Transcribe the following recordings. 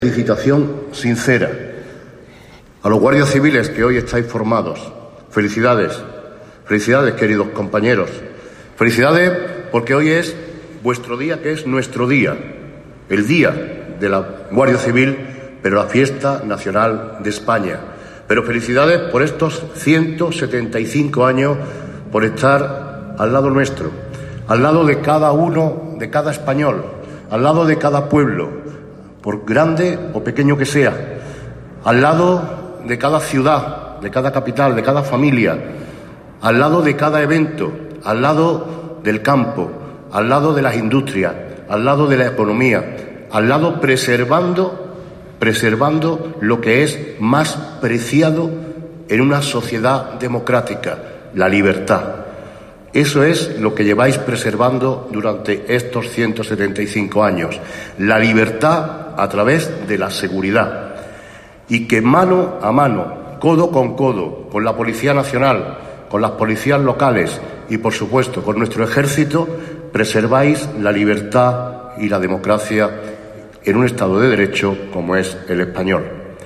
Felicitación sincera a los guardias civiles que hoy estáis formados. Felicidades, felicidades, queridos compañeros. Felicidades porque hoy es vuestro día, que es nuestro día, el día de la Guardia Civil, pero la fiesta nacional de España. Pero felicidades por estos 175 años, por estar al lado nuestro, al lado de cada uno, de cada español, al lado de cada pueblo, por grande o pequeño que sea, al lado de cada ciudad, de cada capital, de cada familia, al lado de cada evento, al lado del campo, al lado de las industrias, al lado de la economía, al lado preservando lo que es más preciado en una sociedad democrática, la libertad. Eso es lo que lleváis preservando durante estos 175 años, la libertad a través de la seguridad. Y que mano a mano, codo con codo, con la Policía Nacional, con las policías locales y, por supuesto, con nuestro ejército, preserváis la libertad y la democracia en un Estado de Derecho como es el español.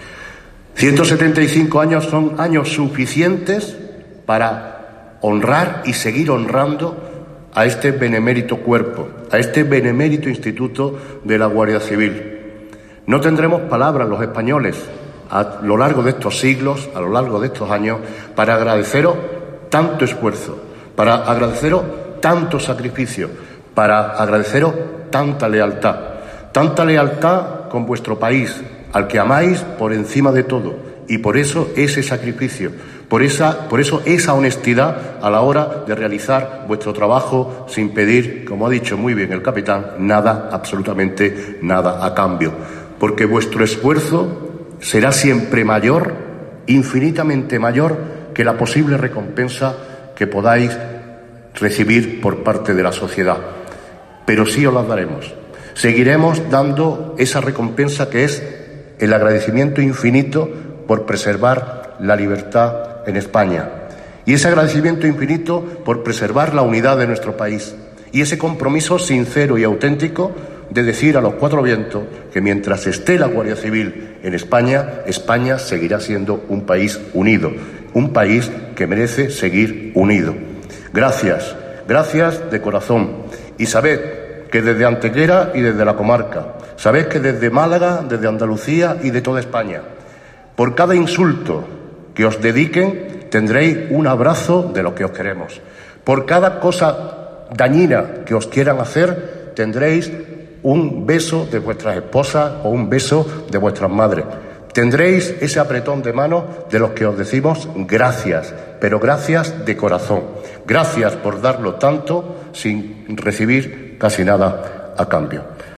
175 años son años suficientes para honrar y seguir honrando a este benemérito cuerpo, a este benemérito instituto de la Guardia Civil. No tendremos palabras los españoles a lo largo de estos siglos, a lo largo de estos años, para agradeceros tanto esfuerzo, para agradeceros tanto sacrificio, para agradeceros tanta lealtad con vuestro país, al que amáis por encima de todo, y por eso ese sacrificio, por eso esa honestidad a la hora de realizar vuestro trabajo sin pedir, como ha dicho muy bien el capitán, nada, absolutamente nada a cambio. Porque vuestro esfuerzo será siempre mayor, infinitamente mayor, que la posible recompensa que podáis recibir por parte de la sociedad. Pero sí os la daremos. Seguiremos dando esa recompensa que es el agradecimiento infinito por preservar la libertad en España. Y ese agradecimiento infinito por preservar la unidad de nuestro país. Y ese compromiso sincero y auténtico de decir a los cuatro vientos que mientras esté la Guardia Civil en España, España seguirá siendo un país unido, un país que merece seguir unido. Gracias, gracias de corazón. Y sabed que desde Antequera y desde la comarca, sabed que desde Málaga, desde Andalucía y de toda España, por cada insulto que os dediquen, tendréis un abrazo de lo que os queremos. Por cada cosa dañina que os quieran hacer, tendréis un beso de vuestras esposas o un beso de vuestras madres. Tendréis ese apretón de mano de los que os decimos gracias, pero gracias de corazón. Gracias por darlo tanto sin recibir casi nada a cambio.